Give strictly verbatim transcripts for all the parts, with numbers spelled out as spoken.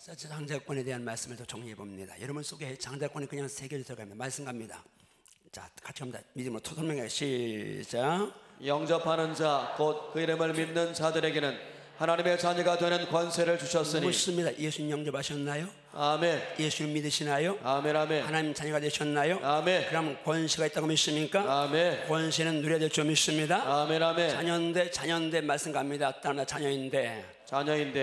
자, 장자권에 대한 말씀을 더 정리해 봅니다. 여러분 속에 장자권이 그냥 새겨져 들어갑니다. 말씀 갑니다. 자, 같이 합니다. 믿음으로 토설명해 시작. 영접하는 자 곧 그 이름을 믿는 자들에게는 하나님의 자녀가 되는 권세를 주셨으니. 묻습니다. 예수님 영접하셨나요? 아멘. 예수님 믿으시나요? 아멘. 아멘. 하나님 자녀가 되셨나요? 아멘. 그럼 권세가 있다고 믿습니까? 아멘. 권세는 누려야 될 줄 믿습니다. 아멘. 아멘. 자녀인데 자녀인데 말씀 갑니다. 따라 자녀인데 자녀인데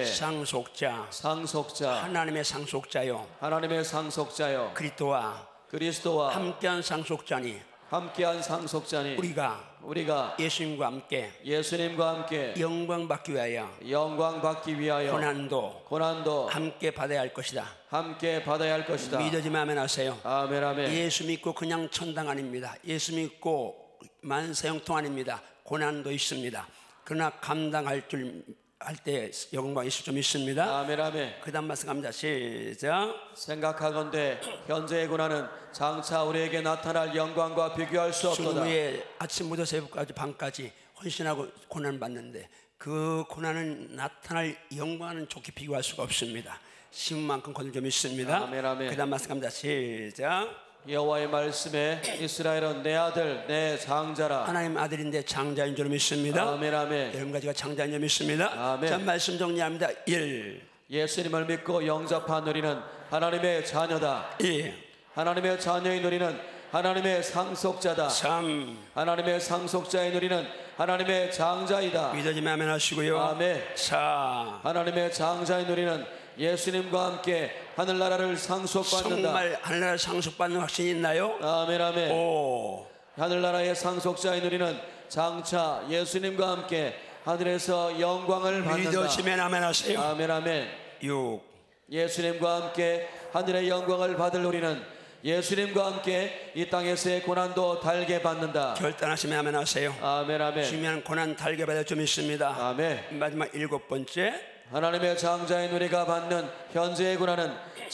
상속자 상속자 하나님의 상속자요 하나님의 상속자요 그리스도와 그리스도와 함께한 상속자니 함께한 상속자니 우리가 우리가 예수님과 함께 예수님과 함께 영광 받기 위하여 영광 받기 위하여 고난도 고난도 함께 받아야 할 것이다. 함께 받아야 할 것이다. 믿어지면 아멘 하세요. 아멘. 아멘. 예수 믿고 그냥 천당 아닙니다. 예수 믿고 만사형통 아닙니다. 고난도 있습니다. 그러나 감당할 줄 할 때 영광이 있을 줄 믿습니다. 아멘. 아멘. 그 다음 말씀 갑니다. 시작. 생각하건대 현재의 고난은 장차 우리에게 나타날 영광과 비교할 수 없도다. 중후에 아침부터 새벽까지 밤까지 헌신하고 고난 받는데 그 고난은 나타날 영광은 좋게 비교할 수가 없습니다. 심은 만큼 거둘 줄 믿습니다. 아멘. 아멘. 그 다음 말씀 갑니다. 시작. 여호와의 말씀에 이스라엘은 내 아들 내 장자라. 하나님 아들인데 장자인 줄 믿습니다. 아멘. 아멘. 여러분 가지가 장자인 줄 믿습니다. 아멘. 자, 말씀 정리합니다. 일. 예수님을 믿고 영접한 우리는 하나님의 자녀다. 이. 하나님의 자녀인 우리는 하나님의 상속자다. 삼. 하나님의 상속자인 우리는 하나님의 장자이다. 믿어지면 아멘 하시고요. 아멘. 사. 하나님의 장자인 우리는 예수님과 함께 하늘나라를 상속받는다. 정말 하늘나라 상속받는 확신이 있나요? 아멘. 아멘. 오. 하늘나라의 상속자인 우리는 장차 예수님과 함께 하늘에서 영광을 받는다. 믿어지면 아멘 하세요. 아멘. 아멘. 육. 예수님과 함께 하늘의 영광을 받을 우리는 예수님과 함께 이 땅에서의 고난도 달게 받는다. 결단하시면 아멘 하세요. 아멘. 아멘. 주면 고난 달게 받을 줄 믿습니다. 아멘. 마지막 일곱 번째. 하나님의 장자인 우리가 받는 현재의 고난은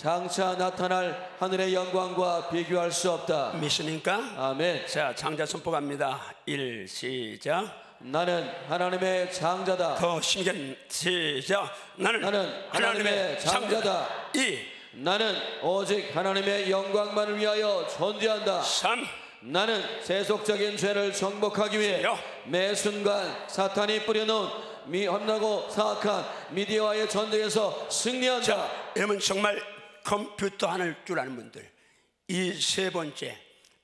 장차 나타날 하늘의 영광과 비교할 수 없다. 믿습니까? 아멘. 자, 장자 선포 갑니다. 일. 시작. 나는 하나님의 장자다. 더 신경 시작. 나는, 나는 하나님의 장자다. 이. 나는 오직 하나님의 영광만을 위하여 존재한다. 삼. 나는 세속적인 죄를 정복하기 위해 여. 매 순간 사탄이 뿌려놓은 미 험나고 사악한 미디어와의 전쟁에서 승리한다. 자, 여러분 정말 컴퓨터 하는 줄 아는 분들, 이 세 번째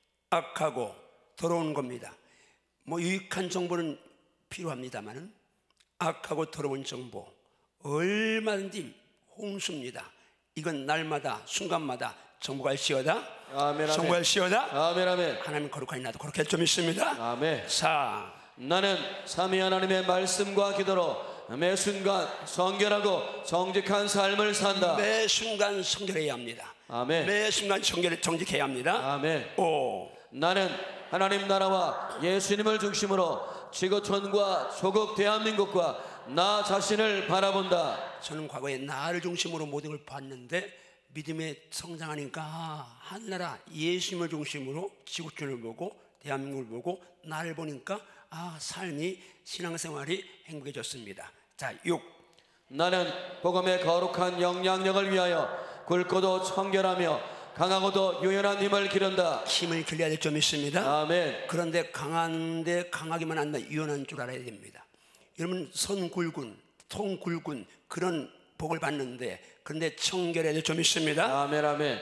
악하고 더러운 겁니다. 뭐 유익한 정보는 필요합니다만은 악하고 더러운 정보 얼마든지 홍수입니다. 이건 날마다 순간마다 정보할시어다. 아멘. 정보할시어다. 아멘. 아멘. 하나님 거룩하니 나도 거룩할 줄 믿습니다. 아멘. 사. 나는 삼위 하나님의 말씀과 기도로 매 순간 성결하고 정직한 삶을 산다. 매 순간 성결해야 합니다. 아멘. 매 순간 정결, 정직해야 합니다. 아멘. 오. 나는 하나님 나라와 예수님을 중심으로 지구촌과 조국 대한민국과 나 자신을 바라본다. 저는 과거에 나를 중심으로 모든 걸 봤는데 믿음에 성장하니까 아, 하늘나라 예수님을 중심으로 지구촌을 보고 대한민국을 보고 나를 보니까 아, 삶이 신앙생활이 행복해졌습니다. 자, 육. 나는 복음의 거룩한 영향력을 위하여 굵고도 청결하며 강하고도 유연한 힘을 기른다. 힘을 길러야 될 줄 믿습니다. 아멘. 그런데 강한데 강하기만 한다 유연한 줄 알아야 됩니다. 여러분 선 굵은 통 굵은 그런 복을 받는데 그런데 청결해야 될 줄 믿습니다. 아멘. 아멘.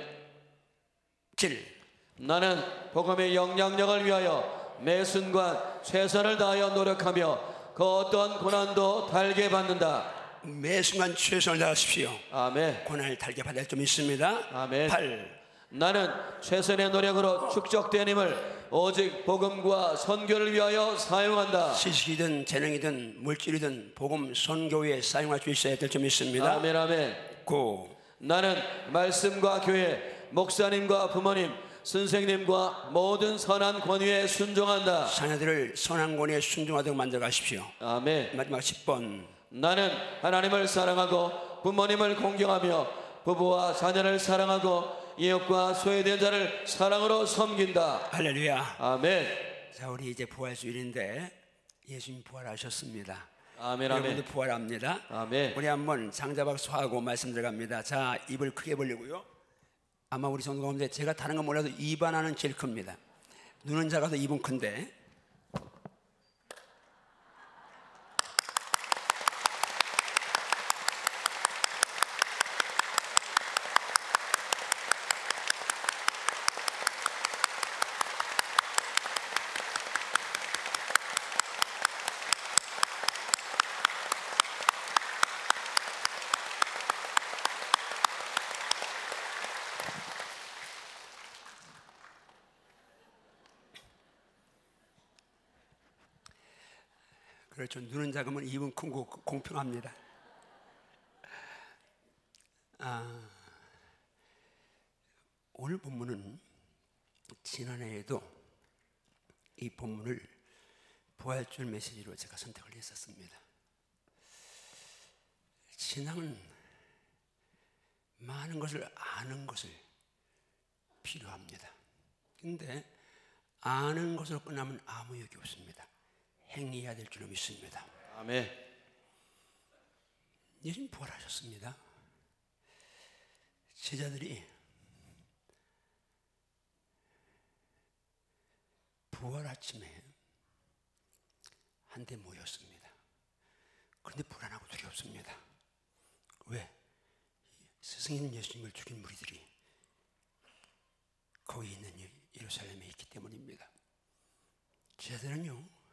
칠. 나는 복음의 영향력을 위하여 매 순간 최선을 다하여 노력하며 그 어떤 고난도 달게 받는다. 매 순간 최선을 다하십시오. 아멘. 고난을 달게 받을 줄 믿습니다. 아멘. 팔. 나는 최선의 노력으로 축적된 힘을 오직 복음과 선교를 위하여 사용한다. 지식이든 재능이든 물질이든 복음 선교에 사용할 수 있어야 될 줄 믿습니다. 아멘. 아멘. 구. 나는 말씀과 교회, 목사님과 부모님, 선생님과 모든 선한 권위에 순종한다. 자녀들을 선한 권위에 순종하도록 만들어 가십시오. 아멘. 마지막 십 번. 나는 하나님을 사랑하고 부모님을 공경하며 부부와 자녀를 사랑하고 이웃과 소외된 자를 사랑으로 섬긴다. 할렐루야. 아멘. 자, 우리 이제 부활주일인데 예수님 부활하셨습니다. 아멘, 여러분도 아멘. 부활합니다. 아멘. 우리 한번 장자박수하고 말씀 들어갑니다. 자, 입을 크게 벌리고요. 아마 우리 성도 가운데 제가 다른 건 몰라도 입 하나는 제일 큽니다. 눈은 작아도 입은 큰데. 그렇죠. 눈은 작으면 입은 큰 거 공평합니다. 아, 오늘 본문은 지난해에도 이 본문을 부활절 메시지로 제가 선택을 했었습니다. 신앙은 많은 것을 아는 것을 필요합니다. 근데 아는 것으로 끝나면 아무 의욕이 없습니다. 행해야 될 줄로 믿습니다. 아멘. 예수님 부활하셨습니다. 제자들이 부활 아침에 한데 모였습니다. 그런데 불안하고 두렵습니다. 왜? 스승인 예수님을 죽인 무리들이 거기 있는 예루살렘에 있기 때문입니다. 제자들은요,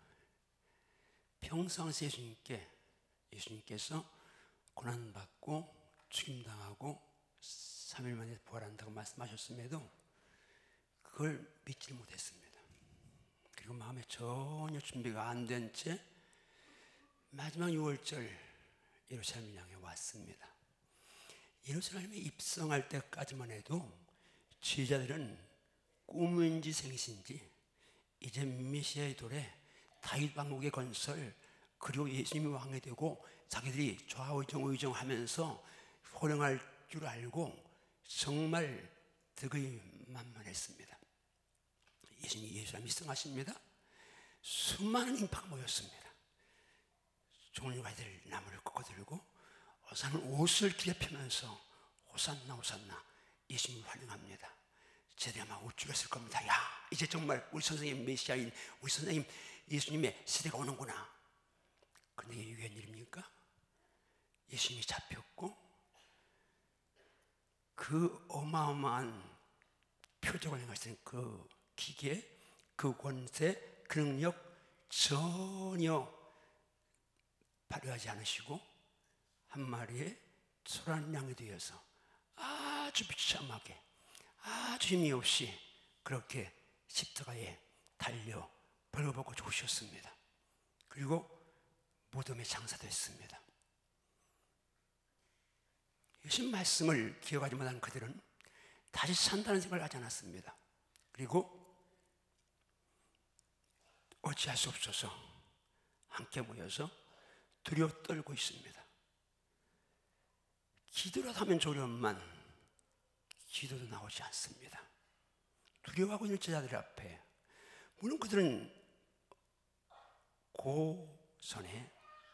평상시 예수님께, 예수님께서 고난받고 죽임당하고 삼 일 만에 부활한다고 말씀하셨음에도 그걸 믿지 못했습니다. 그리고 마음에 전혀 준비가 안 된 채 마지막 유월절 예루살렘 향해 왔습니다. 예루살렘에 입성할 때까지만 해도 제자들은 꿈인지 생신지 이제 메시아의 도래, 다윗 왕국의 건설, 그리고 예수님이 왕이 되고 자기들이 좌의정 의정하면서 호령할 줄 알고 정말 득의 만만했습니다. 예수님이 예루살렘 입성하십니다. 수많은 인파가 모였습니다. 종류가들 나무를 꺾어들고 호산은 옷을 길에 펴면서 호산나 호산나 예수님을 환영합니다. 제들이 아마 우쭐했을 겁니다. 야, 이제 정말 우리 선생님 메시아인 우리 선생님 예수님의 시대가 오는구나. 그런데 이게 웬일입니까? 예수님이 잡혔고 그 어마어마한 표적을 행하시는 그 기계, 그 권세, 그 능력 전혀 발휘하지 않으시고 한 마리의 소란 양이 되어서 아주 비참하게, 아주 힘이 없이 그렇게 십자가에 달려 벌거벗고 죽으셨습니다. 그리고 무덤에 장사됐습니다. 예수님 말씀을 기억하지 못한 그들은 다시 산다는 생각을 하지 않았습니다. 그리고 어찌할 수 없어서 함께 모여서 두려워 떨고 있습니다. 기도라도 하면 좋으련만 기도도 나오지 않습니다. 두려워하고 있는 제자들 앞에, 물론 그들은 고선에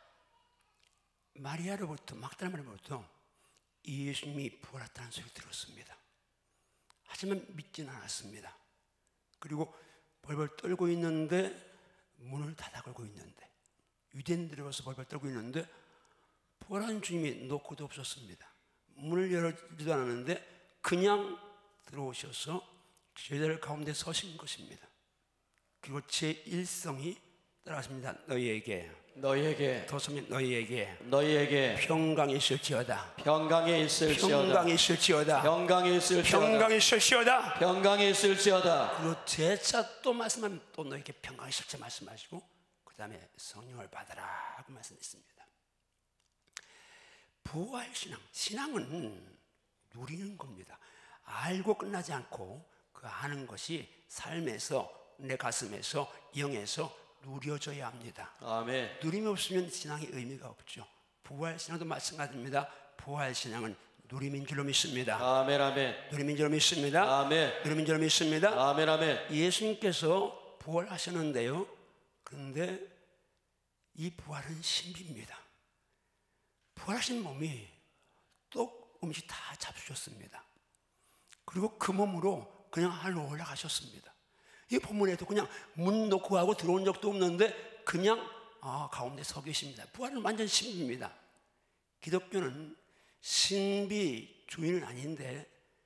마리아로부터, 막달라 마리아로부터 예수님이 부활했다는 소리를 들었습니다. 하지만 믿지는 않았습니다. 그리고 벌벌 떨고 있는데, 문을 닫아 걸고 있는데, 유대인들이 와서 벌벌 떨고 있는데 부활한 주님이 놓고도 없었습니다. 문을 열지도 않았는데 그냥 들어오셔서 제자들 가운데 서신 것입니다. 그리고 제 일성이 따라갔습니다. 너희에게, 너희에게, 더 서면 너희에게 너희에게 평강이 있을지어다. 평강에 있을지어다. 평강이 있을지어다. 평강에 있을지어다. 평강이 있을지어다. 평강에 있을지어다. 그리고 재차 또 말씀하면 또 너에게 평강이 있을지 말씀하시고 그 다음에 성령을 받아라 하고 말씀했습니다. 부활신앙, 신앙은 누리는 겁니다. 알고 끝나지 않고 그 아는 것이 삶에서, 내 가슴에서, 영에서 누려져야 합니다. 아멘. 누림이 없으면 신앙이 의미가 없죠. 부활신앙도 마찬가지입니다. 부활신앙은 누림인 줄로 믿습니다. 아멘, 아멘. 누림인 줄로 믿습니다. 아멘. 누림인 줄로 믿습니다. 아멘, 아멘. 예수님께서 부활하셨는데요, 그런데 이 부활은 신비입니다. 부활하신 몸이 떡 음식 다 잡수셨습니다. 그리고 그 몸으로 그냥 하늘로 올라가셨습니다. 이 본문에도 그냥 문 놓고 가고 들어온 적도 없는데 그냥 아, 가운데 서 계십니다. 부활은 완전 신비입니다. 기독교는 신비 주인은 아닌데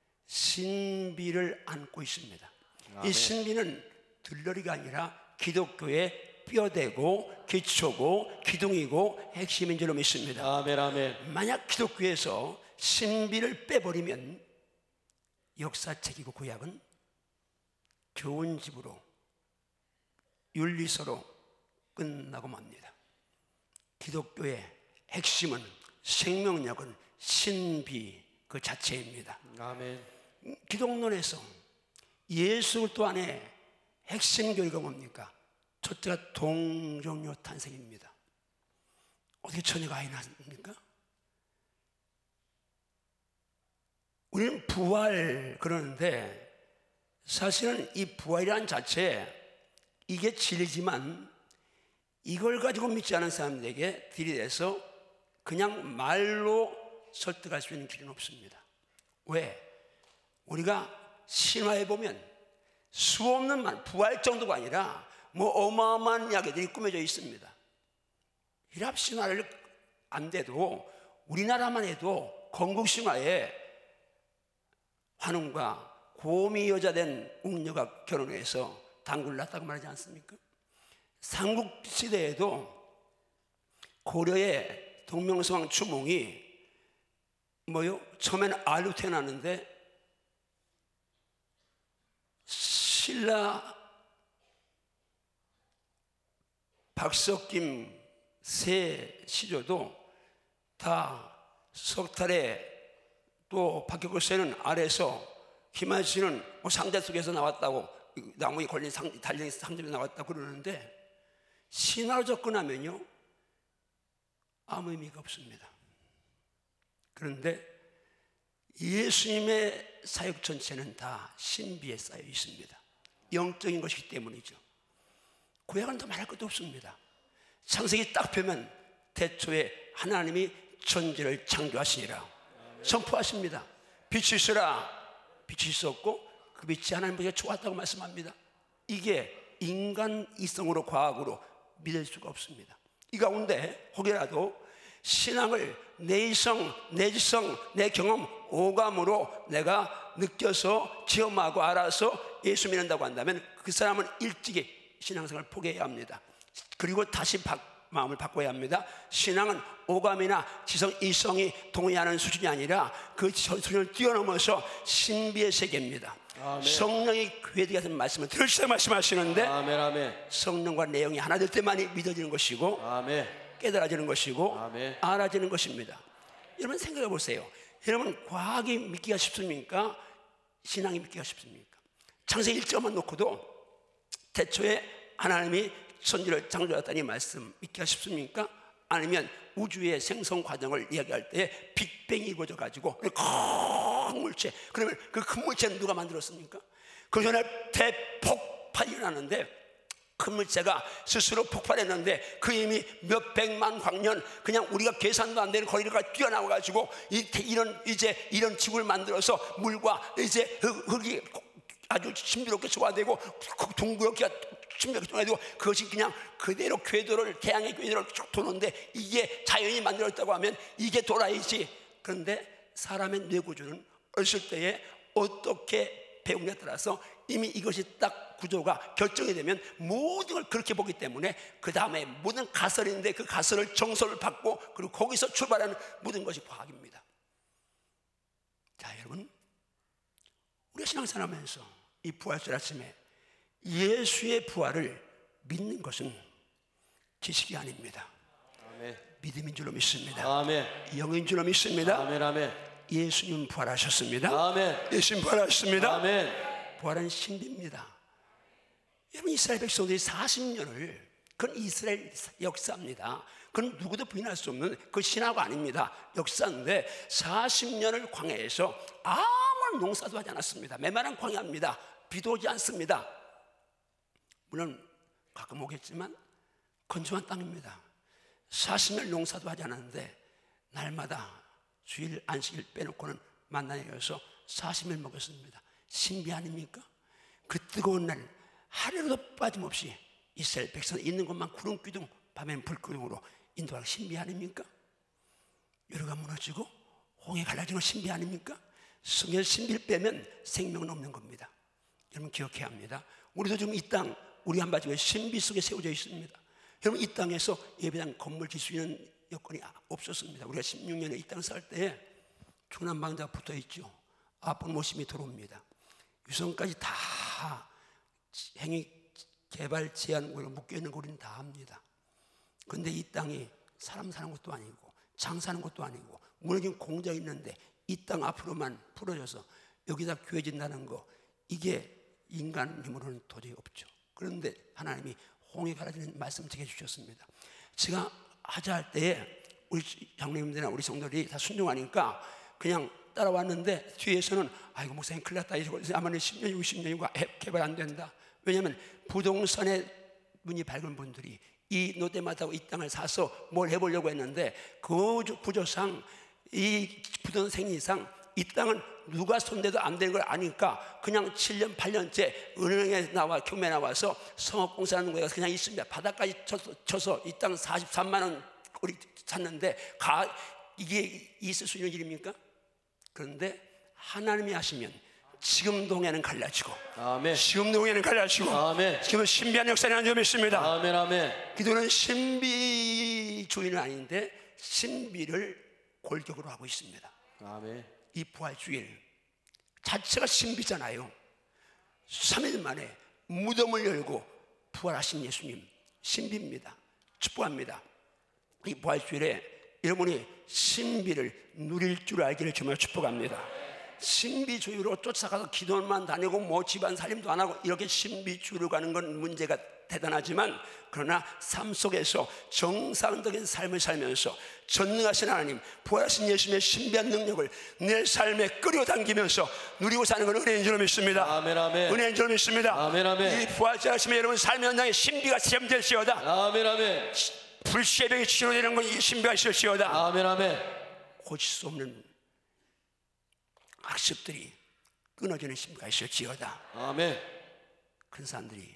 신비를 안고 있습니다. 아멘. 이 신비는 들러리가 아니라 기독교의 뼈대고 기초고 기둥이고 핵심인 줄로 믿습니다. 아멘, 아멘. 만약 기독교에서 신비를 빼버리면 역사책이고 구약은 교훈집으로 윤리서로 끝나고 맙니다. 기독교의 핵심은 생명력은 신비 그 자체입니다. 아멘. 기독론에서 예수 그리스도 안에 핵심 교리가 뭡니까? 첫째가 동정녀 탄생입니다. 어떻게 처녀가 아이 낳습니까? 우리는 부활 그러는데 사실은 이 부활이라는 자체 이게 진리지만 이걸 가지고 믿지 않은 사람들에게 들이대서 그냥 말로 설득할 수 있는 길은 없습니다. 왜? 우리가 신화에 보면 수없는 말, 부활 정도가 아니라 뭐 어마어마한 이야기들이 꾸며져 있습니다. 히랍 신화를 안 돼도 우리나라만 해도 건국 신화에 환웅과 고미 여자 된 웅녀가 결혼해서 당구를 낳았다고 말하지 않습니까? 삼국 시대에도 고려의 동명성왕 추몽이 뭐요? 처음에는 알로 태어났는데 신라 박석김 세 시조도 다 석탈에 또 박격을세는 아래서 김한씨는 뭐 상자 속에서 나왔다고 나무에 걸린 상, 달린 상자에 나왔다고 그러는데 신화로 접근하면요 아무 의미가 없습니다. 그런데 예수님의 사역 전체는 다 신비에 쌓여 있습니다. 영적인 것이기 때문이죠. 구약은 더 말할 것도 없습니다. 창세기 딱 펴면 태초에 하나님이 천지를 창조하시니라 선포하십니다. 빛이 있으라 빛이 있었고 그 빛이 하나님 보기에 좋았다고 말씀합니다. 이게 인간 이성으로 과학으로 믿을 수가 없습니다. 이 가운데 혹여라도 신앙을 내 이성, 내 지성, 내 경험, 오감으로 내가 느껴서 체험하고 알아서 예수 믿는다고 한다면 그 사람은 일찍이 신앙생활을 포기해야 합니다. 그리고 다시 바, 마음을 바꿔야 합니다. 신앙은 오감이나 지성, 이성이 동의하는 수준이 아니라 그 수준을 뛰어넘어서 신비의 세계입니다. 아멘. 성령이 교회에 대한 말씀을 들으시다 말씀하시는데 아멘, 아멘. 성령과 내용이 하나 될 때만이 믿어지는 것이고 아멘. 깨달아지는 것이고 아멘. 알아지는 것입니다. 여러분 생각해 보세요. 여러분 과학이 믿기가 쉽습니까? 신앙이 믿기가 쉽습니까? 창세기 일 절만 놓고도 태초에 하나님이 천지를 창조했다니 말씀 믿기가 쉽습니까? 아니면 우주의 생성 과정을 이야기할 때 빅뱅이 이루어져 가지고 큰 물체, 그러면 그 큰 물체는 누가 만들었습니까? 그 전에 대폭발이 일어났는데 큰 물체가 스스로 폭발했는데 그 이미 몇 백만 광년 그냥 우리가 계산도 안 되는 거리를 뛰어나와 가지고 이런 이제 이런 지구를 만들어서 물과 이제 흙이 아주 신비롭게 조화되고 둥그렇게 신비롭게 조화되고 그것이 그냥 그대로 궤도를 태양의 궤도를 쭉 도는데 이게 자연이 만들었다고 하면 이게 돌아야지. 그런데 사람의 뇌구조는 어렸을 때에 어떻게 배우냐에 따라서 이미 이것이 딱 구조가 결정이 되면 모든 걸 그렇게 보기 때문에 그 다음에 모든 가설인데 그 가설을 정설을 받고 그리고 거기서 출발하는 모든 것이 과학입니다. 자 여러분, 우리가 신앙생활하면서 이 부활절 아침에 예수의 부활을 믿는 것은 지식이 아닙니다. 아멘. 믿음인 줄로 믿습니다. 아멘. 영인 줄로 믿습니다. 아멘, 아멘. 예수님 부활하셨습니다. 아멘. 예수님 부활하셨습니다. 아멘. 부활은 신비입니다. 여러분 이스라엘 백성들이 사십 년을 그건 이스라엘 역사입니다. 그건 누구도 부인할 수 없는 그 신화가 아닙니다. 역사인데 사십 년을 광야에서 아무런 농사도 하지 않았습니다. 메마른 광야입니다. 비도 오지 않습니다. 물론 가끔 오겠지만 건조한 땅입니다. 사십 일 농사도 하지 않았는데 날마다 주일 안식일 빼놓고는 만나서 사십 일 먹었습니다. 신비 아닙니까? 그 뜨거운 날 하루도 빠짐없이 이스라엘 백성 있는 것만 구름 기둥 밤에는 불기둥으로 인도하는 신비 아닙니까? 여로가 무너지고 홍해 갈라지는 신비 아닙니까? 성경에서 신비를 빼면 생명은 없는 겁니다. 여러분 기억해야 합니다. 우리도 지금 이 땅 우리 한바지에 신비 속에 세워져 있습니다. 여러분 이 땅에서 예배당 건물 질 수 있는 여건이 없었습니다. 우리가 십육 년에 이 땅 살 때에 중남방자가 붙어 있죠. 아픈 모습이 들어옵니다. 유성까지 다 행위 개발 제한구로 묶여 있는 거 우리는 다 압니다. 그런데 이 땅이 사람 사는 것도 아니고 장사하는 것도 아니고 무너진 공장이 있는데 이 땅 앞으로만 풀어져서 여기다 교회 짓는다는 거, 이게 인간 힘으로는 도저히 없죠. 그런데 하나님이 홍해 갈라지는 말씀 되게 주셨습니다. 제가 하자 할 때에 우리 장로님들이나 우리 성도들이 다 순종하니까 그냥 따라왔는데 뒤에서는 아이고 목사님 큰일 났다, 아마 십 년, 육십 년이고 개발 안 된다. 왜냐하면 부동산에 문이 밝은 분들이 이 롯데마트하고 이 땅을 사서 뭘 해보려고 했는데 그 구조상 이 부동산 생리상 이 땅은 누가 손대도 안 되는 걸 아니까 그냥 칠 년, 팔 년째 은행에 나와 경매 나와서 성업공사하는 거에 그냥 있습니다. 바닥까지 쳐서, 쳐서 이 땅 사십삼만 원 우리 샀는데 가, 이게 있을 수 있는 일입니까? 그런데 하나님이 하시면 지금 동에는 갈라지고, 아멘. 지금 동에는 갈라지고, 아멘. 지금 신비한 역사를 하는 점이 있습니다. 아멘, 아멘. 기도는 신비주의는 아닌데 신비를 골격으로 하고 있습니다. 아멘. 이 부활주일 자체가 신비잖아요. 삼 일 만에 무덤을 열고 부활하신 예수님 신비입니다. 축복합니다. 이 부활주일에 여러분이 신비를 누릴 줄 알기를 정말 축복합니다. 신비주의로 쫓아가서 기도만 다니고 뭐 집안 살림도 안 하고 이렇게 신비주의로 가는 건 문제가 대단하지만, 그러나 삶 속에서 정상적인 삶을 살면서 전능하신 하나님, 부활하신 예수님의 신비한 능력을 내 삶에 끌어당기면서 누리고 사는 건 은혜인 줄 믿습니다. 아멘, 아멘. 은혜인 줄 믿습니다. 아멘, 아멘. 이 부활하심에 여러분 삶의 현장에 신비가 체험될지어다. 아멘, 아멘. 불시의 치료되는 건 이 신비가 있을지어다. 아멘, 아멘. 고칠 수 없는 학습들이 끊어지는 신비가 있을지어다. 아멘. 큰 사람들이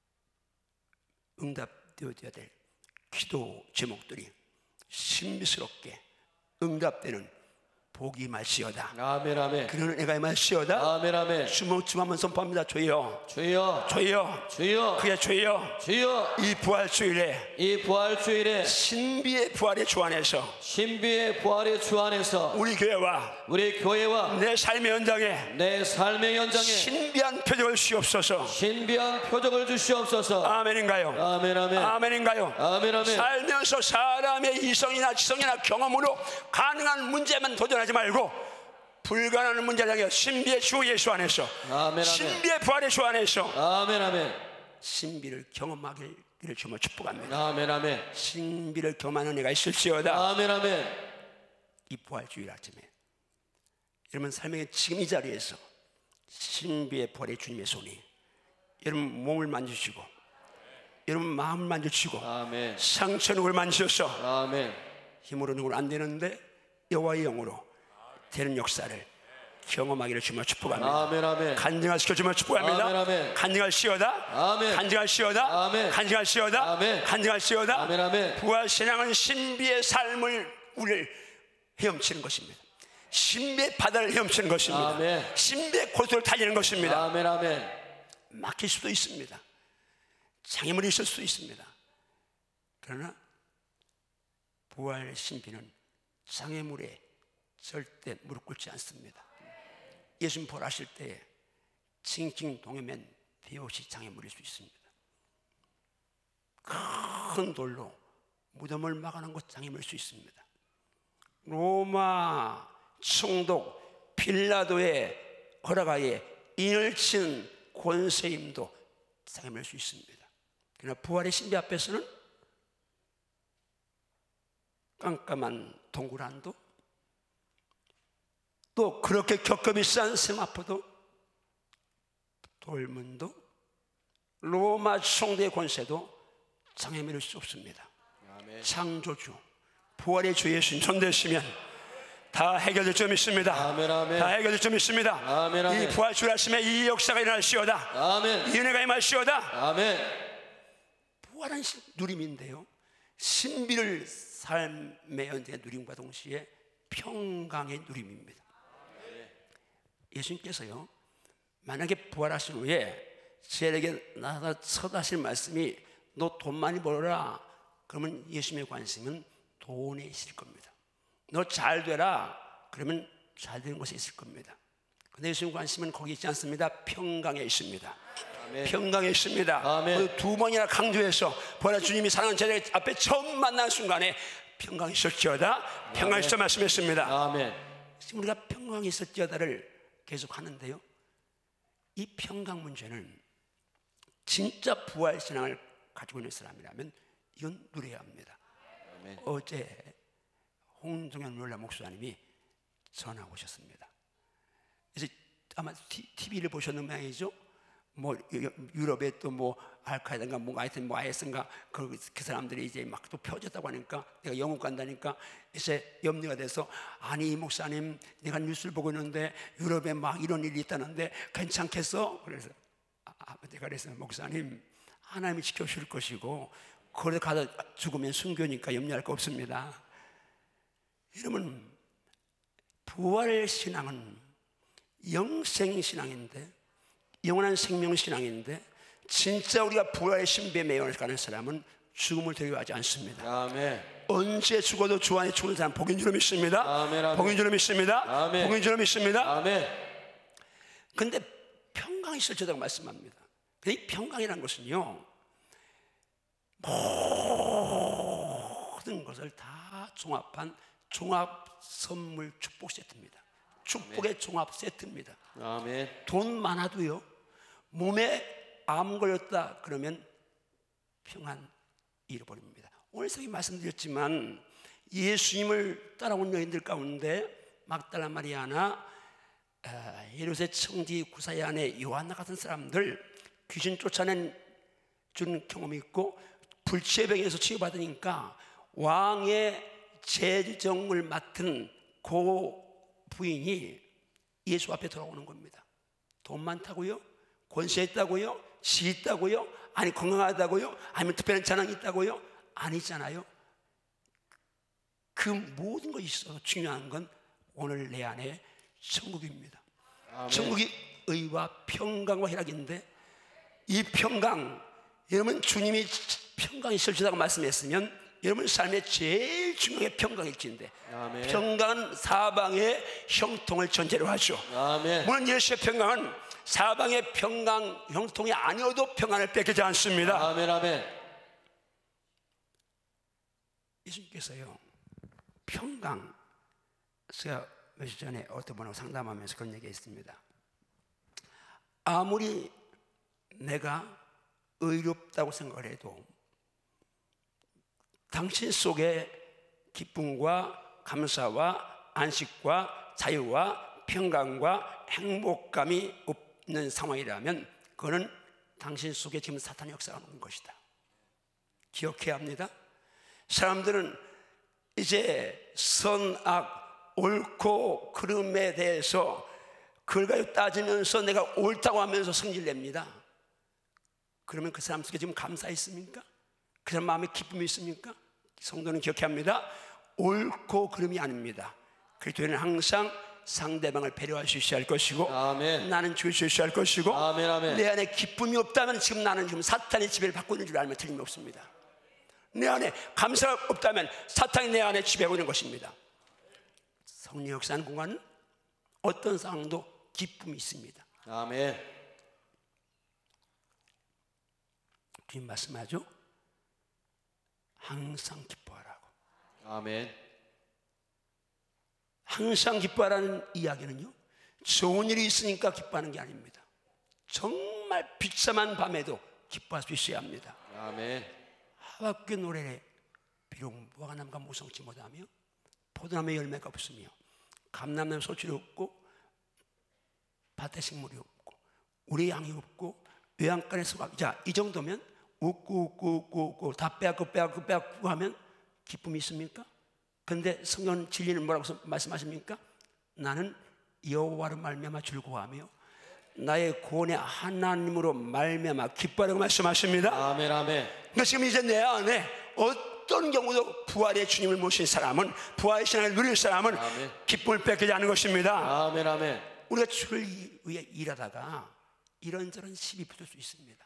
응답되어야 될 기도 제목들이 신비스럽게 응답되는 복이 임할지어다. 아멘, 아멘. 그런 은혜가 임할지어다. 아멘, 아멘. 주먹 주 한번 선포합니다. 주여, 주여, 주여, 주여, 그게 주여, 주여. 이 부활주일에, 이 부활주일에 신비의 부활의 주 안에서, 신비의 부활의 주 안에서 우리 교회와, 우리 교회와 내 삶의 현장에, 내 삶의 현장에 신비한 표적을 주시옵소서. 신비한 표적을 주시옵소서. 아멘인가요? 아멘, 아멘. 아멘인가요? 아멘, 아멘. 살면서 사람의 이성이나 지성이나 경험으로 가능한 문제만 도전하지 말고 불가능한 문제를 향해 신비의 주 예수 안에서, 아멘, 신비의 아멘. 부활의 주 안에서, 아멘, 아멘. 신비를 경험하기를 주며 축복합니다. 아멘, 아멘. 신비를 경험하는 은혜가 있을지어다. 아멘, 아멘. 이 부활주일 아침에 여러분 삶의 지금 이 자리에서 신비의 부활의 주님의 손이 여러분 몸을 만지시고 여러분 마음을 만지시고, 아멘. 상처 누구를 만지셔서, 아멘. 힘으로 누구를 안 되는데 여호와의 영으로 되는 역사를 경험하기를 주며 축복합니다. 아멘, 아멘. 간증할 시켜 주며 축복합니다. 아멘, 아멘. 간증할 시어다. 아멘. 간증할 시어다. 아멘. 간증할 시어다. 아멘. 간증할 시어다. 아멘, 아멘. 부활 신앙은 신비의 삶을 우리를 헤엄치는 것입니다. 신비의 바다를 헤엄치는 것입니다. 아멘. 신비의 고도를 달리는 것입니다. 아멘, 아멘. 막힐 수도 있습니다. 장애물이 있을 수도 있습니다. 그러나 부활의 신비는 장애물에 절대 무릎 꿇지 않습니다. 예수님 부활하실 때 칭칭 동여맨 비옷이 장애물일 수 있습니다. 큰 돌로 무덤을 막아놓은 것 장애물일 수 있습니다. 로마 총독 빌라도의 허락하에 인을 친 권세임도 장애물일 수 있습니다. 그러나 부활의 신비 앞에서는 깜깜한 동굴안도, 또 그렇게 겹겹이 싼 세마포도, 돌문도, 로마 총독의 권세도 장애물일 수 없습니다. 창조주, 부활의 주 예수님 손대시면 다 해결될 점 있습니다. 아멘, 아멘. 다 해결될 점 있습니다. 아멘, 아멘. 이 부활주를 하시면 이 역사가 일어날시오다. 아멘. 이 은혜가 임할시오다. 아멘. 부활한 신- 누림인데요, 신비를 삶의 연대의 누림과 동시에 평강의 누림입니다. 예수님께서요, 만약에 부활하신 후에 저에게 나타나 서다실 말씀이 너 돈 많이 벌어라, 그러면 예수님의 관심은 돈에 있을 겁니다. 너 잘 되라, 그러면 잘 되는 곳에 있을 겁니다. 근데 예수님 관심은 거기 있지 않습니다. 평강에 있습니다. 아멘. 평강에 있습니다. 아멘. 두 번이나 강조해서 부활한 주님이 사랑하는 제자들 앞에 처음 만난 순간에 평강이 있을지어다, 평강이 있어 말씀했습니다. 아멘. 지금 우리가 평강이 있을지어다를 계속 하는데요, 이 평강 문제는 진짜 부활 신앙을 가지고 있는 사람이라면 이건 누려야 합니다. 아멘. 어제 홍종현 롤라 목사님이 전화 오셨습니다. 그래서 아마 티비를 보셨는 모양이죠. 뭐 유럽에 또 뭐 알카에다인가 뭔가 하여튼 뭐 아이에스인가 그, 그 사람들이 이제 막 또 펴졌다고 하니까 내가 영국 간다니까 이제 염려가 돼서, 아니 목사님, 내가 뉴스를 보고 있는데 유럽에 막 이런 일이 있다는데 괜찮겠어? 그래서 아, 내가 그래서 목사님, 하나님이 지켜주실 것이고 거기에 가서 죽으면 순교니까 염려할 거 없습니다. 여러분, 부활 신앙은 영생 신앙인데, 영원한 생명 신앙인데, 진짜 우리가 부활의 신비에 매여 가는 사람은 죽음을 두려워하지 않습니다. 아멘. 언제 죽어도 주 안에 죽는 사람 복인 줄 믿습니다. 아멘, 아멘. 복인 줄 믿습니다. 아멘. 복인 줄 믿습니다. 아멘. 근데 평강이 있을지라고 말씀합니다. 근데 이 평강이라는 것은요, 모든 것을 다 종합한 종합 선물 축복 세트입니다. 축복의 아멘. 종합 세트입니다. 아멘. 돈 많아도요, 몸에 암 걸렸다 그러면 평안 잃어버립니다. 오늘 새벽에 말씀드렸지만 예수님을 따라온 여인들 가운데 막달라 마리아나 헤롯의 청지 구사의 아내 요한나 같은 사람들, 귀신 쫓아낸 준 경험이 있고 불치병에서 치유받으니까 왕의 재정을 맡은 고 부인이 예수 앞에 돌아오는 겁니다. 돈 많다고요? 권세 있다고요? 지 있다고요? 아니 건강하다고요? 아니면 특별한 자랑이 있다고요? 아니잖아요. 그 모든 것이 있어서 중요한 건 오늘 내 안에 천국입니다. 아멘. 천국이 의와 평강과 희락인데, 이 평강, 여러분 주님이 평강이 있을지라고 말씀했으면 여러분 삶의 제일 중요한 게 평강일진데, 아멘. 평강은 사방의 형통을 전제로 하죠. 아멘. 물론 예수의 평강은 사방의 평강 형통이 아니어도 평안을 뺏기지 않습니다. 아멘, 아멘. 예수님께서요, 평강, 제가 며칠 전에 어떤 분하고 상담하면서 그런 얘기가 있습니다. 아무리 내가 의롭다고 생각을 해도 당신 속에 기쁨과 감사와 안식과 자유와 평강과 행복감이 없는 상황이라면 그거는 당신 속에 지금 사탄의 역사가 오는 것이다. 기억해야 합니다. 사람들은 이제 선악, 옳고 그름에 대해서 그걸 가지고 따지면서 내가 옳다고 하면서 성질 냅니다. 그러면 그 사람 속에 지금 감사 있습니까? 그 사람 마음에 기쁨이 있습니까? 성도는 기억해야 합니다. 옳고 그름이 아닙니다. 그리스도인은 항상 상대방을 배려할 수 있어야 할 것이고, 아멘. 나는 죽을 수 있어야 할 것이고, 아멘, 아멘. 내 안에 기쁨이 없다면 지금 나는 지금 사탄의 지배를 받고 있는 줄 알면 틀림없습니다. 내 안에 감사가 없다면 사탄이 내 안에 지배하고 있는 것입니다. 성령 역사하는 공간은 어떤 상황도 기쁨이 있습니다. 아멘. 주님 말씀하죠. 항상 기뻐하라고. 아멘. 항상 기뻐하라는 이야기는요, 좋은 일이 있으니까 기뻐하는 게 아닙니다. 정말 비참한 밤에도 기뻐할 수 있어야 합니다. 아멘. 하박국 노래에 비록 무화과 나무가 무성치 못하며 포도나무에 열매가 없으며 감람나무 소출이 없고 밭에 식물이 없고 우리 양이 없고 외양간에 소가, 자, 이 정도면 웃고 웃고 웃고 웃고 다 빼앗고 빼앗고 빼앗고 하면 기쁨이 있습니까? 그런데 성경 진리는 뭐라고 말씀하십니까? 나는 여호와로 말미암아 즐거워하며 나의 구원의 하나님으로 말미암아 기뻐하라고 말씀하십니다. 아멘, 아멘. 그러니까 지금 이제 내 안에 어떤 경우도 부활의 주님을 모신 사람은, 부활의 신앙을 누릴 사람은 아멘. 기쁨을 뺏기지 않는 것입니다. 아멘, 아멘. 우리가 주를 위해 일하다가 이런저런 시비 붙을 수 있습니다.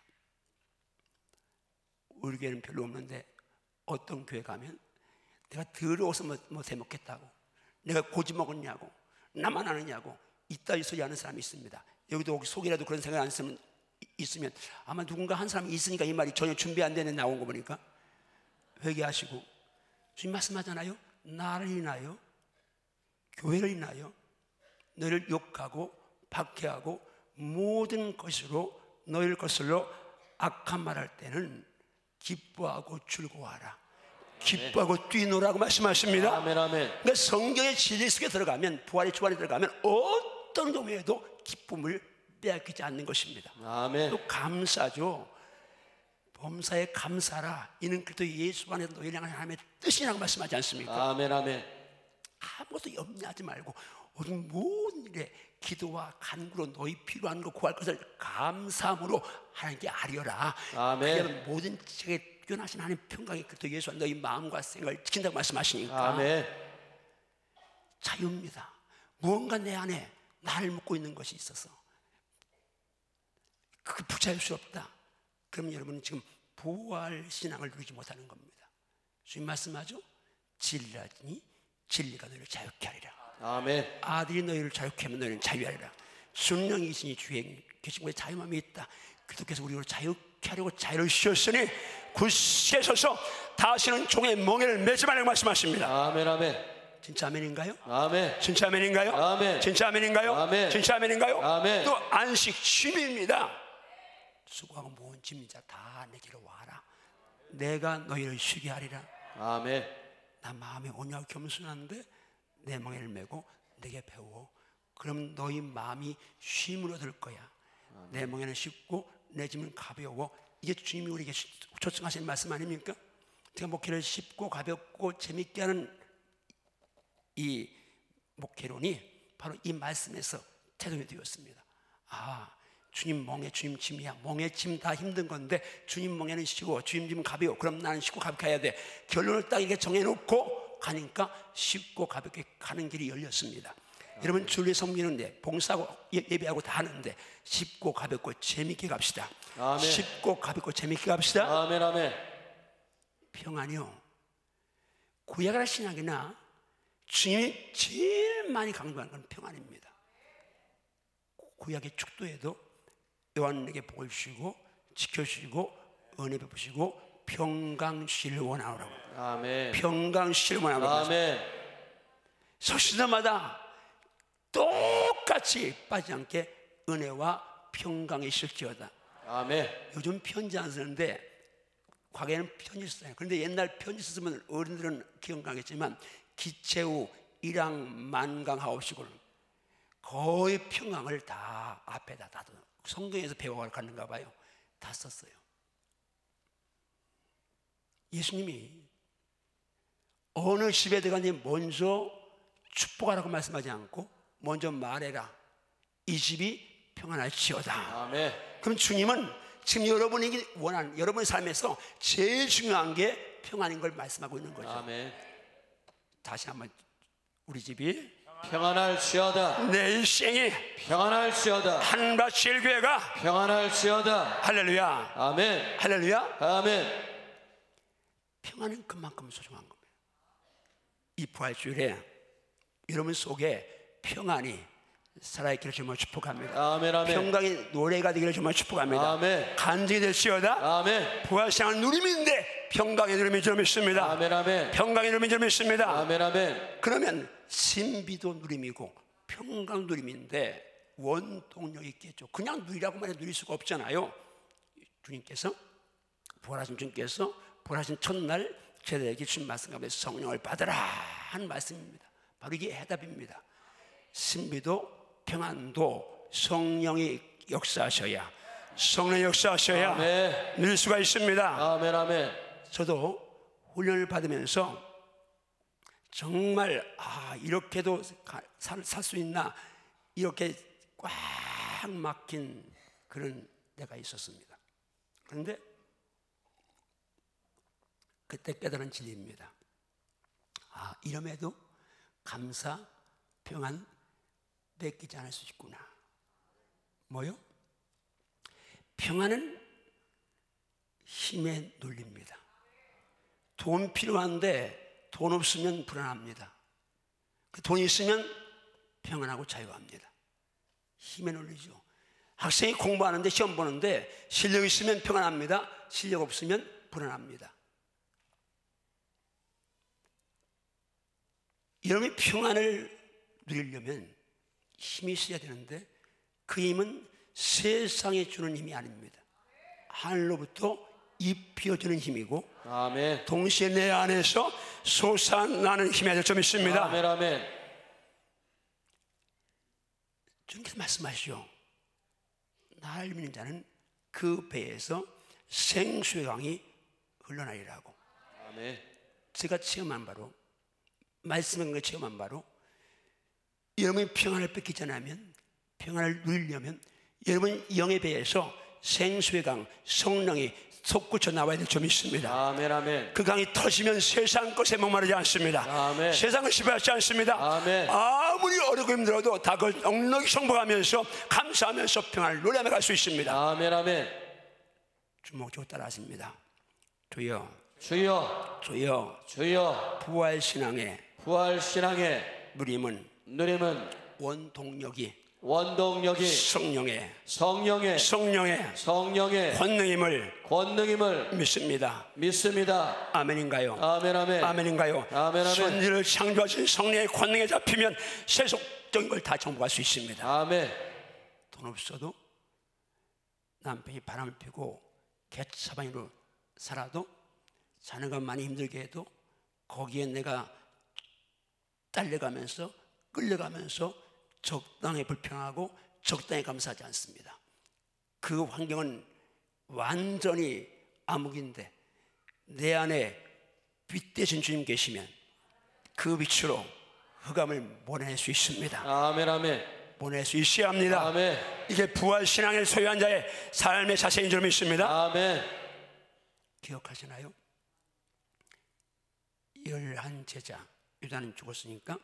우리 교회는 별로 없는데 어떤 교회 가면 내가 더러워서 뭐, 뭐 대먹겠다고, 내가 고집 먹었냐고, 나만 아느냐고 이따위 소리 하는 사람이 있습니다. 여기도 혹시 속이라도 그런 생각 안 있으면, 있으면 아마 누군가 한 사람이 있으니까 이 말이 전혀 준비 안 되는 나온 거 보니까 회개하시고, 주님 말씀하잖아요. 나를 인하여, 교회를 인하여 너희를 욕하고 박해하고 모든 것으로 너희를 거슬러 악한 말할 때는 기뻐하고 즐거워하라, 기뻐하고 뛰노라고 말씀하십니다. 아멘, 아멘. 그러니까 성경의 진리 속에 들어가면, 부활의 주안에 들어가면 어떤 경우에도 기쁨을 빼앗기지 않는 것입니다. 아멘. 또 감사죠. 범사에 감사라. 이는 그리스도 예수 안에서 너희를 향한 하나님의 뜻이라고 말씀하지 않습니까? 아멘, 아멘. 아무것도 염려하지 말고 오늘 모든 일에 기도와 간구로 너희 필요한 거 구할 것을 감사함으로 하나님께 아뢰라. 아멘. 그러면 모든 지식에 뛰어나신 하나님 평강이 그리스도 예수 안에 너희 마음과 생각을 지킨다고 말씀하시니까 아멘. 자유입니다. 무언가 내 안에 나를 묻고 있는 것이 있어서 그게 부자유스럽다. 그러면 여러분은 지금 부활 신앙을 누리지 못하는 겁니다. 주님 말씀하죠. 진리라니 진리가 너희를 자유케 하리라. 아멘. 아들이 너희를 자유케 하면 너희는 자유하리라. 순령이 있으니 주에 계신 곳에 자유함이 있다. 그리스도께서 우리를 자유케 하려고 자유를 주셨으니 굳게 서서 다시는 종의 멍에를 매지 말라고 말씀하십니다. 아멘, 아멘. 진짜 아멘인가요? 아멘. 진짜 아멘인가요? 아멘. 진짜 아멘인가요? 아멘. 진짜 아멘인가요? 아멘. 또 안식 쉼입니다. 수고하고 모은 짐진 자 다 내게로 와라. 내가 너희를 쉬게 하리라. 아멘. 나 마음에 온유하고 겸손한데 내 멍에를 메고 내게 배워. 그럼 너희 마음이 쉼으로 들 거야. 아멘. 내 멍에는 쉽고 내 짐은 가벼워. 이게 주님이 우리에게 초청하신 말씀 아닙니까? 제가 목회를 쉽고 가볍고 재밌게 하는 이 목회론이 바로 이 말씀에서 태동이 되었습니다. 아, 주님 멍에 주님 짐이야. 멍에 짐 다 힘든 건데 주님 멍에는 쉬워, 주님 짐은 가벼워. 그럼 나는 쉽고 가볍게 해야 돼. 결론을 딱 이렇게 정해놓고 가니까 쉽고 가볍게 가는 길이 열렸습니다. 아, 여러분 주를 섬기는데 봉사하고 예배하고 다 하는데 쉽고 가볍고 재밌게 갑시다. 아멘. 쉽고 가볍고 재밌게 갑시다. 아멘, 아멘. 평안이요, 구약의 신학이나 주님이 제일 많이 강조하는 건 평안입니다. 구약의 축도에도 요한에게 복을 주시고 지켜주시고 은혜 베푸시고 평강시를 원하노라고. 아멘. 평강시를 원하노라고. 아멘. 서신자마다 똑같이 빠지지 않게 은혜와 평강이 실지어다. 아멘. 요즘 편지 안 쓰는데 과거에는 편지 썼어요. 그런데 옛날 편지 쓰면 어른들은 기억나겠지만 기체후 일왕 만강하옵시고 거의 평강을 다 앞에다 다 성경에서 배워갔는가 봐요. 다 썼어요. 예수님이 어느 집에 들어가니 먼저 축복하라고 말씀하지 않고 먼저 말해라. 이 집이 평안할지어다. 아멘. 그럼 주님은 지금 여러분이 원하는 여러분의 삶에서 제일 중요한 게 평안인 걸 말씀하고 있는 거죠. 아멘. 다시 한번 우리 집이 평안할지어다. 내 일생이 평안할지어다. 한밭일 교회가 평안할지어다. 할렐루야. 아멘. 할렐루야. 아멘. 평안은 그만큼 소중한 겁니다. 이 부활주일에 여러분 속에 평안이 살아있기를 정말 축복합니다. 아멘, 아멘. 평강의 노래가 되기를 정말 축복합니다. 아멘. 간증이 될지어다. 아멘. 부활신앙은 누림인데 평강의 누림이 좀 있습니다. 아멘, 아멘. 평강의 누림이 좀 있습니다. 아멘, 아멘. 그러면 신비도 누림이고 평강 누림인데 원동력이 있겠죠. 그냥 누리라고만 해도 누릴 수가 없잖아요. 주님께서 부활하신 주님께서 부활하신 첫날 제자에게 주신 말씀 가운데 성령을 받으라 하는 말씀입니다. 바로 이게 해답입니다. 신비도 평안도 성령이 역사하셔야, 성령이 역사하셔야 아멘. 누릴 수가 있습니다. 아멘, 아멘. 저도 훈련을 받으면서 정말 아 이렇게도 살 수 있나, 이렇게 꽉 막힌 그런 때가 있었습니다. 그런데 그때 깨달은 진리입니다. 아 이름에도 감사, 평안 뺏기지 않을 수 있구나. 뭐요? 평안은 힘의 논리입니다. 돈 필요한데 돈 없으면 불안합니다. 그 돈이 있으면 평안하고 자유합니다. 힘의 논리죠. 학생이 공부하는데 시험 보는데 실력 있으면 평안합니다. 실력 없으면 불안합니다. 여러분이 평안을 누리려면 힘이 있어야 되는데 그 힘은 세상에 주는 힘이 아닙니다. 하늘로부터 입혀주는 힘이고, 아멘. 동시에 내 안에서 솟아나는 힘이 될 점 있습니다. 아멘, 아멘. 주님께서 말씀하시죠. 나를 믿는 자는 그 배에서 생수의 강이 흘러나리라고. 아멘. 제가 체험한 바로, 말씀한 걸 체험한 바로, 여러분이 평안을 뺏기지 않으면, 평안을 누리려면 여러분 영의 배에서 생수의 강, 성령이 솟구쳐 나와야 될 점이 있습니다. 아멘, 아멘. 그 강이 터지면 세상 것에 목마르지 않습니다. 아멘. 세상을 시비하지 않습니다. 아멘. 아무리 어렵고 힘들어도 다 그걸 넉넉히 성공하면서 감사하면서 평안을 누리며 갈 수 있습니다. 아멘, 아멘. 주목적으로 따라하십니다. 주여, 주여, 주여, 주여. 부활 신앙의 부활 신앙의 누림은 누림은 원동력이 원동력이 성령의 성령의 성령의 성령의 권능임을 권능임을 믿습니다. 믿습니다. 아멘인가요? 아멘, 아멘. 아멘인가요? 아멘, 아멘. 선지를 창조하신 성령의 권능에 잡히면 세속적인 걸 다 정복할 수 있습니다. 아멘. 돈 없어도 남편이 바람을 피고 개차반이로 살아도, 자녀가 많이 힘들게 해도 거기에 내가 딸려가면서 끌려가면서 적당히 불평하고 적당히 감사하지 않습니다. 그 환경은 완전히 암흑인데 내 안에 빛 대신 주님 계시면 그 빛으로 흑암을 보낼 수 있습니다. 아멘, 아멘. 보낼 수 있어야 합니다. 아멘. 이게 부활 신앙을 소유한 자의 삶의 자세인 줄 믿습니다. 아멘. 기억하시나요? 열한 제자, 유다는 죽었으니까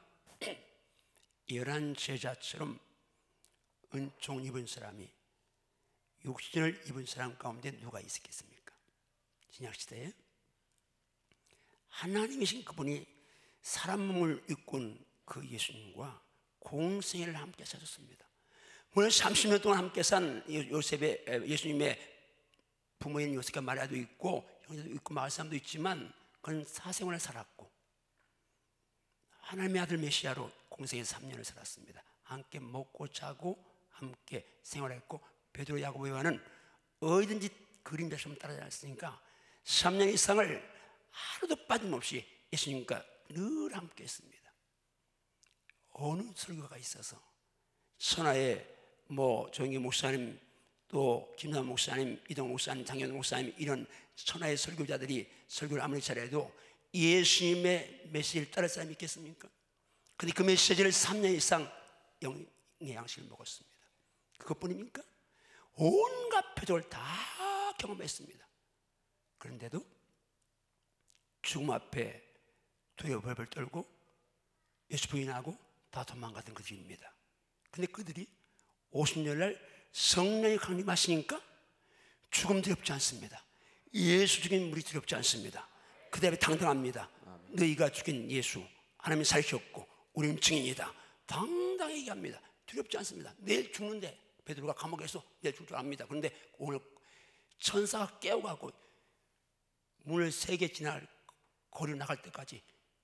열한 제자처럼 은총 입은 사람이, 육신을 입은 사람 가운데 누가 있었겠습니까? 신약시대에 하나님이신 그분이 사람 몸을 입고 그 예수님과 공생애를 함께 사셨습니다. 물론 삼십 년 동안 함께 산 요셉의, 예수님의 부모인 요셉과 마리아도 있고 형제도 있고 마을 사람도 있지만 그건 사생활을 살았고, 하나님의 아들 메시아로 공생에 삼 년을 살았습니다. 함께 먹고 자고 함께 생활했고, 베드로, 야고보, 요한은 어디든지 그림자처럼 따라다녔으니까 삼 년 이상을 하루도 빠짐없이 예수님과 늘 함께 했습니다. 어느 설교가 있어서 선화에 뭐 조영기 목사님, 또 김남 목사님, 이동 목사님, 장현 목사님, 이런 천하의 설교자들이 설교를 아무리 잘해도 예수님의 메시지를 따를 사람이 있겠습니까? 그런데 그 메시지를 삼 년 이상 영의 양식을 먹었습니다. 그것뿐입니까? 온갖 표적을 다 경험했습니다. 그런데도 죽음 앞에 두려워 벌벌 떨고 예수 부인하고 다 도망가던 그들입니다. 그런데 그들이 오십 년날 성령이 강림하시니까 죽음 두렵지 않습니다. 예수 죽인 물이 두렵지 않습니다. 그 다음에 당당합니다. 아멘. 너희가 죽인 예수 하나님이 살으셨고 우리는 증인이다. 당당히 얘기합니다. 두렵지 않습니다. 내일 죽는데, 베드로가 감옥에서 내일 죽을 줄 압니다. 그런데 오늘 천사가 깨워가고 문을 세 개 지나 거리로 나갈 때까지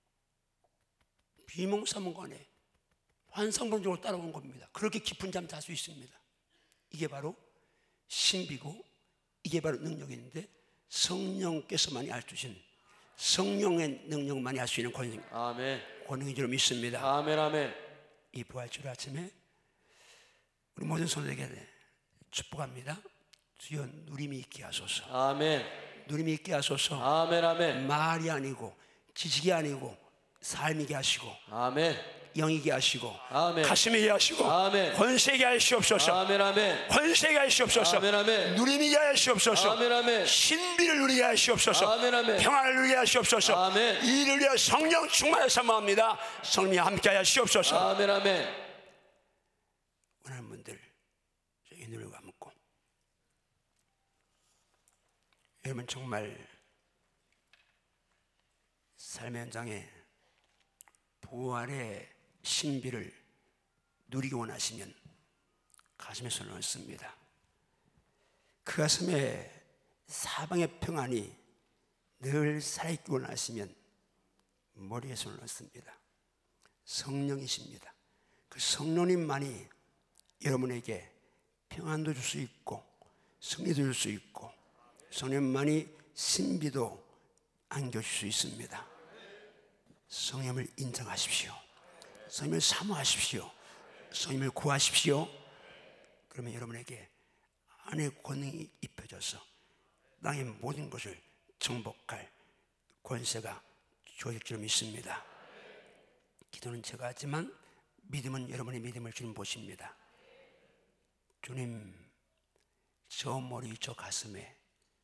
비몽사몽간에 환상본적으로 따라온 겁니다. 그렇게 깊은 잠 잘 수 있습니다. 이게 바로 신비고 이게 바로 능력인데, 성령께서만이 알 수 있는, 성령의 능력만이 할 수 있는 권능, 아멘. 권능인 줄 믿습니다. 아멘, 아멘. 이 부활주일 아침에 우리 모든 성도에게 축복합니다. 주여 누림이 있게 하소서. 아멘. 누림이 있게 하소서. 아멘, 아멘. 말이 아니고 지식이 아니고 삶이게 하시고 아멘. 영이게 하시고 아멘. 가슴이게 하시고 아멘. 권세게 하시옵소서. 아멘 아멘. 권세게 하시옵소서. 아멘 아멘. 누리게 하시옵소서. 아멘 아멘. 신비를 누리게 하시옵소서. 아멘 아멘. 평안을 누리게 하시옵소서. 아멘. 이를 위하여 성령 충만을 사모합니다. 성령이 함께 하시옵소서. 아멘 아멘. 원하는 분들 저희 눈을 감고 여러분 정말 삶의 현장에 부활의 신비를 누리기 원하시면 가슴에 손을 얹습니다. 그 가슴에 사방의 평안이 늘 살아있기 원하시면 머리에 손을 얹습니다. 성령이십니다. 그 성령님만이 여러분에게 평안도 줄 수 있고 승리도 줄 수 있고 성령님만이 신비도 안겨줄 수 있습니다. 성령을 인정하십시오. 성령을 사모하십시오. 성령을 구하십시오. 그러면 여러분에게 하나님의 권능이 입혀져서 땅의 모든 것을 정복할 권세가 주어질 줄 믿습니다. 기도는 제가 하지만 믿음은 여러분의 믿음을 주님 보십니다. 주님, 저 머리 저 가슴에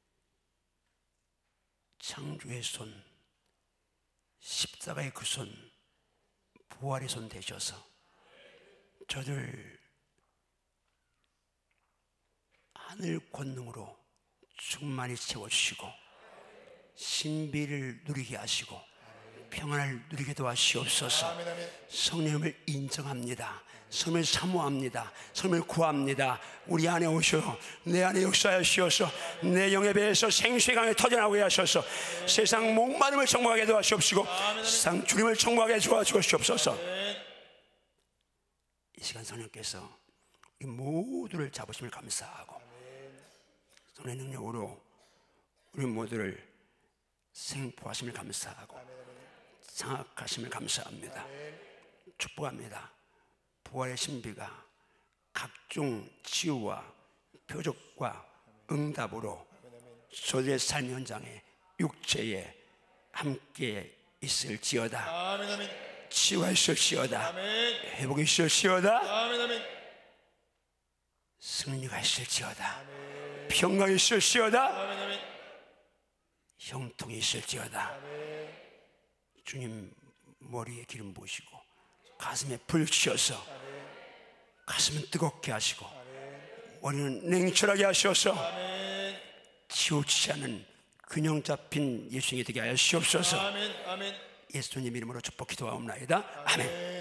창조의 손, 십자가의 그 손, 부활의 손 되셔서 저를 하늘 권능으로 충만히 채워주시고 신비를 누리게 하시고 평안을 누리게 도와주시옵소서. 성령을 인정합니다. 성령을 사모합니다. 성령을 구합니다. 우리 안에 오셔 내 안에 역사하시옵소서. 내 영에 배에서 생수의 강에 터져나오게 하셔서 세상 목마름을 청구하게 도와주옵시고 세상 주님을 청구하게 도와주옵소서. 이 시간 성령께서 이 모두를 잡으심을 감사하고 성령의 능력으로 우리 모두를 생포하심을 감사하고 장악하심을 감사합니다. 축복합니다. 부활의 신비가 각종 치유와 표적과 응답으로 저들의 삶 현장에 육체에 함께 있을지어다. 치유가 있을지어다. 회복이 있을지어다. 승리가 있을지어다. 평강이 있을지어다. 형통이 있을지어다. 주님 머리에 기름 부으시고 가슴에 불 주셔서 가슴은 뜨겁게 하시고 머리는 냉철하게 하셔서 치우치지 않은 균형 잡힌 예수님이 되게 하여 주옵소서. 예수님 이름으로 축복 기도하옵나이다. 아멘.